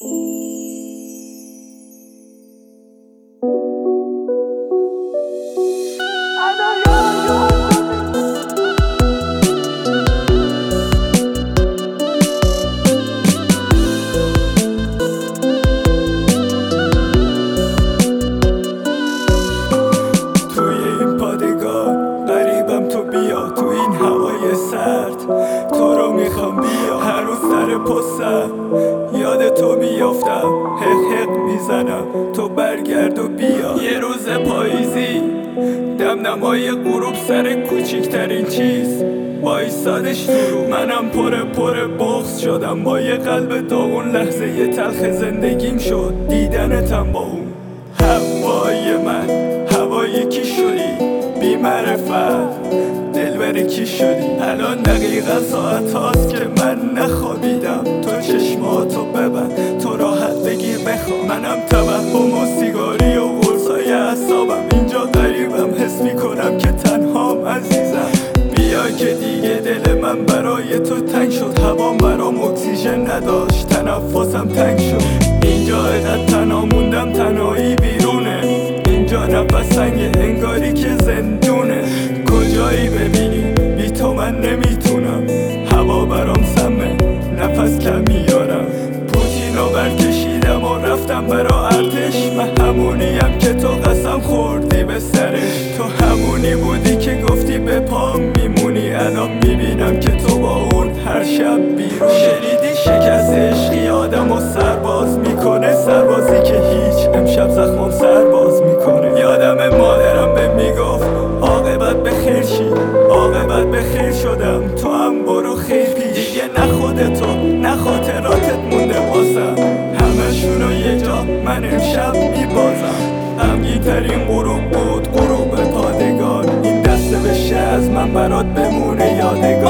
تو رو میخوام بیا، هر روز سر پستم یاد تو میافتم، حق میزنم تو برگرد و بیا. یه روز پاییزی دمدمای غروب سر کوچیکترین چیز وایسادش تو منم پر بغض شدم با یه قلب داغون. لحظه یه تلخ زندگیم شد دیدنتم با اون هوای من. هوای کی شدی بی معرفت، دلبر کی شدی؟ الان دقیقا ساعت هاست که من نخوابیدم. تو چشماتو ببند، تو راحت بگیر بخواب. منم توهم و سیگاری و قرصای اعصابم. اینجا غریبم، حس میکنم که تنهام عزیزم. بیا که دیگه دل من برای تو تنگ شد. هوام برام اکسیژن نداشت، تنفسم تنگ شد. اینجا اینقدر تنها موندم، تنهایی بیرونه. اینجا نفس تنگه، انگاری که زندونه. کجایی ببینی بی تو من نمیتونم. هوا برام سمه، نفس کم میارم. پوتین رو برکشیدم و رفتم برا ارتش. من همونیم که تو قسم خوردی به سرش. تو همونی بودی که گفتی به پام میمونی. الان میبینم که تو با اون هر شب بیرون. شنیدی شکست عشقی آدمو سرباز میکنه، سربازی که هیچ امشب زخمم سرباز میکنه. یادم مادرم به میگفت عاقبت بخیر شی، عاقبت بخیر شدم. تو هم برو خیر پیش. دیگه نه خودتو نه خاطراتت مونده واسم، همشونو یه جا من امشب میبازم. غمگین ترین غروب بود غروب پادگان. این دسته بشه از من برات بمونه یادگار.